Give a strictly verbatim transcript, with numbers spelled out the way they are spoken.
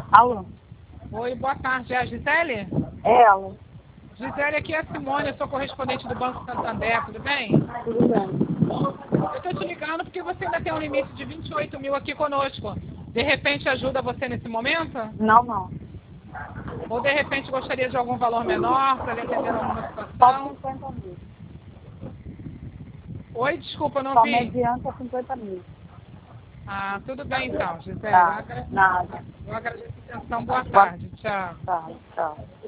Alô? Oi, boa tarde. É a Gisele? É ela. Gisele, aqui é a Simone, eu sou correspondente do Banco Santander, tudo bem? Tudo bem. Eu estou te ligando porque você ainda tem um limite de vinte e oito mil aqui conosco. De repente ajuda você nesse momento? Não, não. Ou de repente gostaria de algum valor menor para lhe atender alguma Só situação? cinquenta mil. Oi, desculpa, não Só vi. mediante cinquenta mil. Ah, tudo bem então, Gisele. Eu Tá. agradeço, Nada. eu agradeço a atenção. Boa Boa tarde. Tchau. tarde. Tchau.